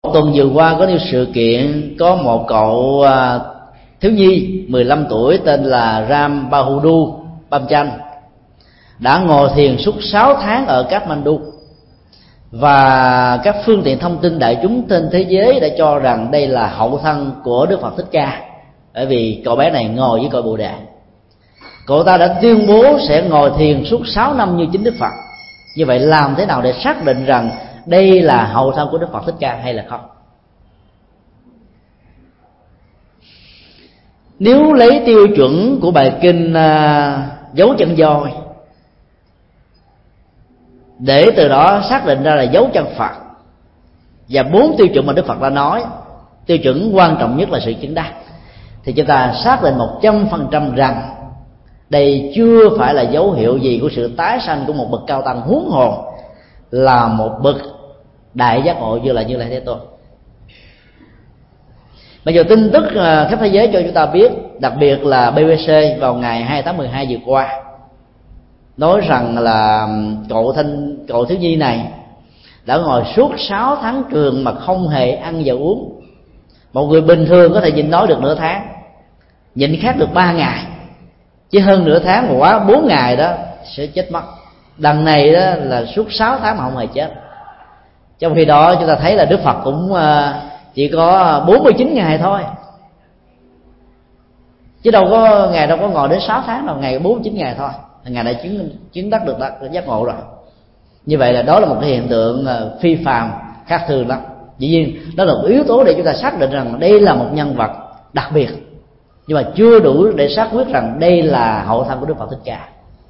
Tuần vừa qua có nhiều sự kiện, có một cậu thiếu nhi 15 tuổi tên là Ram Bahudu Bamchan đã ngồi thiền suốt 6 tháng ở Kathmandu, và các phương tiện thông tin đại chúng trên thế giới đã cho rằng đây là hậu thân của Đức Phật Thích Ca, bởi vì cậu bé này ngồi với cội Bồ Đề. Cậu ta đã tuyên bố sẽ ngồi thiền suốt 6 năm như chính Đức Phật. Như vậy làm thế nào để xác định rằng đây là hậu thân của Đức Phật Thích Ca hay là không? Nếu lấy tiêu chuẩn của bài kinh dấu chân voi để từ đó xác định ra là dấu chân Phật, và 4 tiêu chuẩn mà Đức Phật đã nói, tiêu chuẩn quan trọng nhất là sự chứng đắc, thì chúng ta xác định 100% rằng đây chưa phải là dấu hiệu gì của sự tái sanh của một bậc cao tăng, huống hồn là một bậc đại giác ngộ như là Như Lai Thế Tôn. Bây giờ tin tức khắp thế giới cho chúng ta biết, đặc biệt là BBC vào ngày 2 tháng 12 vừa qua, nói rằng là cậu thiếu nhi này đã ngồi suốt 6 tháng trường mà không hề ăn và uống. Một người bình thường có thể nhịn đói được nửa tháng, nhịn khát được 3 ngày, chứ hơn nửa tháng mà quá 4 ngày đó sẽ chết mất. Đằng này đó là suốt 6 tháng mà không hề chết. Trong khi đó chúng ta thấy là Đức Phật cũng chỉ có 49 ngày thôi, chứ đâu có ngày đâu có ngồi đến 6 tháng đâu, ngày 49 ngày thôi, ngày đã chứng đắc được giác ngộ rồi. Như vậy là đó là một cái hiện tượng phi phàm khác thường lắm. Dĩ nhiên đó là một yếu tố để chúng ta xác định rằng đây là một nhân vật đặc biệt, nhưng mà chưa đủ để xác quyết rằng đây là hậu thân của Đức Phật Thích Ca.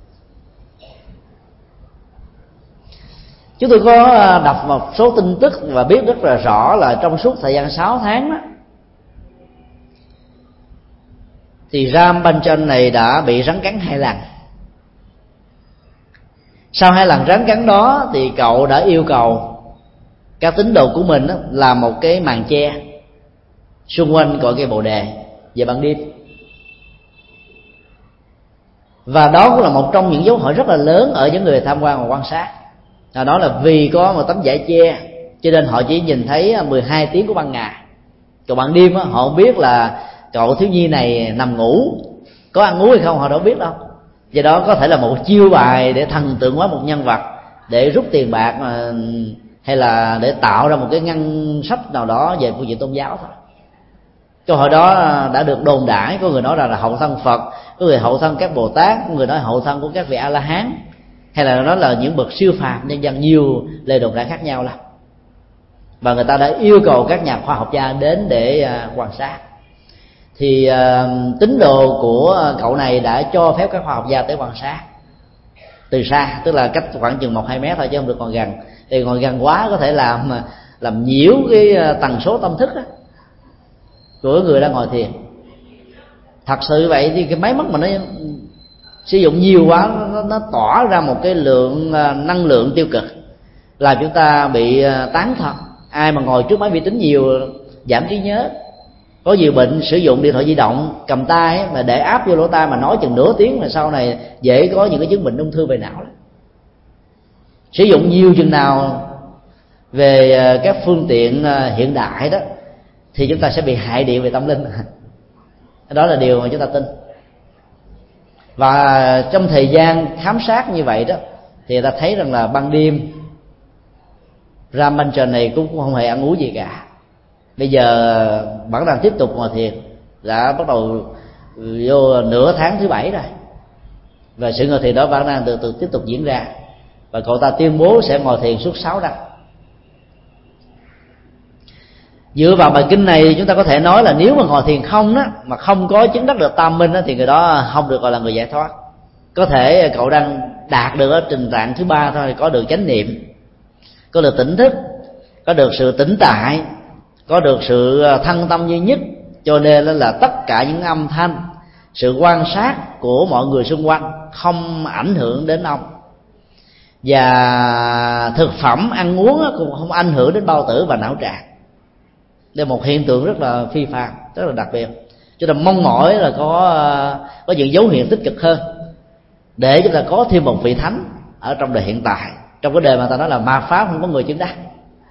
Chúng tôi có đọc một số tin tức và biết rất là rõ là trong suốt thời gian 6 tháng đó, thì Ram Bamchan này đã bị rắn cắn 2 lần. Sau 2 lần rắn cắn đó thì cậu đã yêu cầu các tín đồ của mình làm một cái màn che xung quanh cội cây Bồ Đề về ban đêm. Và đó cũng là một trong những dấu hỏi rất là lớn ở những người tham quan và quan sát. Đó là vì có một tấm vải che cho nên họ chỉ nhìn thấy 12 tiếng của ban ngày, còn ban đêm họ không biết là cậu thiếu nhi này nằm ngủ, có ăn uống hay không họ đâu biết đâu. Do đó có thể là một chiêu bài để thần tượng hóa một nhân vật, để rút tiền bạc hay là để tạo ra một cái ngân sách nào đó về phương diện tôn giáo thôi. Câu hỏi đó đã được đồn đãi, có người nói là hậu thân Phật, có người hậu thân các Bồ Tát, có người nói hậu thân của các vị A La Hán, hay là nó là những bậc siêu phàm, nhân dân nhiều lời đồn đại khác nhau lắm. Và người ta đã yêu cầu các nhà khoa học gia đến để quan sát. Thì tín đồ của cậu này đã cho phép các khoa học gia tới quan sát từ xa, tức là cách khoảng chừng 1-2 mét thôi chứ không được còn gần. Thì còn gần quá có thể làm nhiễu cái tần số tâm thức đó của người đang ngồi thiền. Thật sự vậy thì cái máy móc mà nó sử dụng nhiều quá, nó tỏa ra một cái lượng năng lượng tiêu cực, làm chúng ta bị tán thật. Ai mà ngồi trước máy vi tính nhiều giảm trí nhớ, có nhiều bệnh sử dụng điện thoại di động cầm tay mà để áp vô lỗ tai mà nói chừng nửa tiếng, là sau này dễ có những cái chứng bệnh ung thư về não đó. Sử dụng nhiều chừng nào về các phương tiện hiện đại đó thì chúng ta sẽ bị hại điện về tâm linh. Đó là điều mà chúng ta tin. Và trong thời gian khám sát như vậy đó thì ta thấy rằng là ban đêm Ram Bamchan này cũng không hề ăn uống gì cả. Bây giờ vẫn đang tiếp tục ngồi thiền, đã bắt đầu vô nửa tháng thứ 7 rồi, và sự ngồi thiền đó vẫn đang từ tiếp tục diễn ra. Và cậu ta tuyên bố sẽ ngồi thiền suốt 6 năm. Dựa vào bài kinh này chúng ta có thể nói là nếu mà ngồi thiền không đó, mà không có chứng đắc được tam minh đó, thì người đó không được gọi là người giải thoát. Có thể cậu đang đạt được ở trình trạng thứ 3 thôi, có được chánh niệm, có được tỉnh thức, có được sự tĩnh tại, có được sự thân tâm duy nhất, cho nên là tất cả những âm thanh, sự quan sát của mọi người xung quanh không ảnh hưởng đến ông, và thực phẩm ăn uống cũng không ảnh hưởng đến bao tử và não trạng. Đây là một hiện tượng rất là phi phàm, rất là đặc biệt. Chúng ta mong mỏi là có những dấu hiệu tích cực hơn để chúng ta có thêm một vị thánh ở trong đời hiện tại, trong cái đời mà ta nói là ma pháp không có người chứng đắc.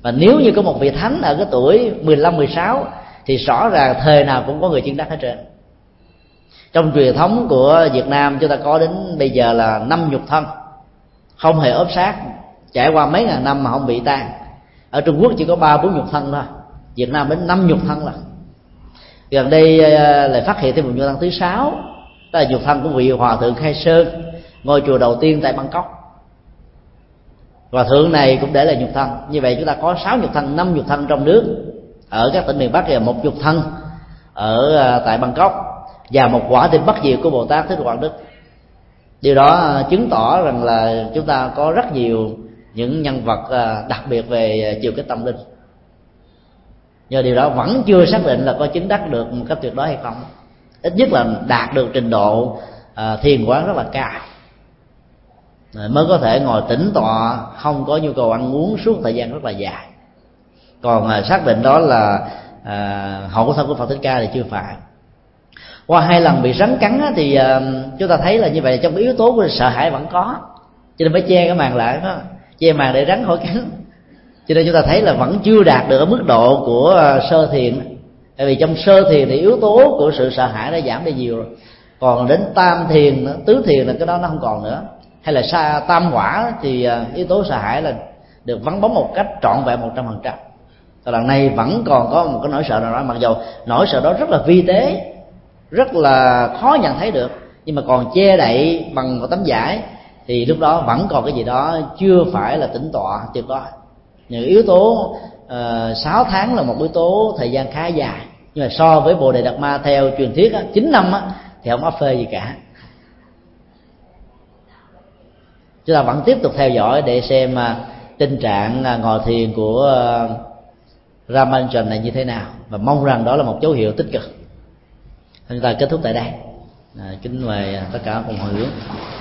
Và nếu như có một vị thánh ở cái tuổi 15, 16 thì rõ ràng thời nào cũng có người chứng đắc hết trơn. Trong truyền thống của Việt Nam chúng ta có đến bây giờ là 5 nhục thân, không hề ốp sát, trải qua mấy ngàn năm mà không bị tan. Ở Trung Quốc chỉ có 3-4 nhục thân thôi, Việt Nam đến 5 nhục thân rồi. Gần đây lại phát hiện thêm một nhục thân thứ 6, đó là nhục thân của vị hòa thượng Khai Sơn, ngôi chùa đầu tiên tại Bangkok. Hòa thượng này cũng để lại nhục thân. Như vậy chúng ta có 6 nhục thân, 5 nhục thân trong nước ở các tỉnh miền Bắc, và 1 nhục thân ở tại Bangkok, và một quả tim bất diệt của Bồ Tát Thích Quảng Đức. Điều đó chứng tỏ rằng là chúng ta có rất nhiều những nhân vật đặc biệt về chiều cái tâm linh. Nhưng điều đó vẫn chưa xác định là có chứng đắc được một cách tuyệt đối hay không. Ít nhất là đạt được trình độ thiền quán rất là cao, mới có thể ngồi tĩnh tọa không có nhu cầu ăn uống suốt thời gian rất là dài. Còn xác định đó là hậu thân của Phật Thích Ca thì chưa phải. Qua 2 lần bị rắn cắn thì chúng ta thấy là như vậy, trong yếu tố của sợ hãi vẫn có, cho nên phải che cái màng lại đó, che màng để rắn khỏi cắn. Cho nên chúng ta thấy là vẫn chưa đạt được ở mức độ của sơ thiền. Tại vì trong sơ thiền thì yếu tố của sự sợ hãi đã giảm đi nhiều rồi. Còn đến tam thiền, tứ thiền là cái đó nó không còn nữa. Hay là tam quả thì yếu tố sợ hãi là được vắng bóng một cách trọn vẹn 100%. Còn lần này vẫn còn có một cái nỗi sợ nào đó, mặc dù nỗi sợ đó rất là vi tế, rất là khó nhận thấy được, nhưng mà còn che đậy bằng một tấm vải thì lúc đó vẫn còn cái gì đó chưa phải là tĩnh tọa tuyệt đối. Những yếu tố 6 tháng là một yếu tố thời gian khá dài, nhưng mà so với Bồ Đề Đạt Ma theo truyền thuyết 9 năm thì không áp phê gì cả. Chúng ta vẫn tiếp tục theo dõi để xem tình trạng ngồi thiền của Ramanujan này như thế nào, và mong rằng đó là một dấu hiệu tích cực. Chúng ta kết thúc tại đây. Kính mời tất cả cùng hồi hướng.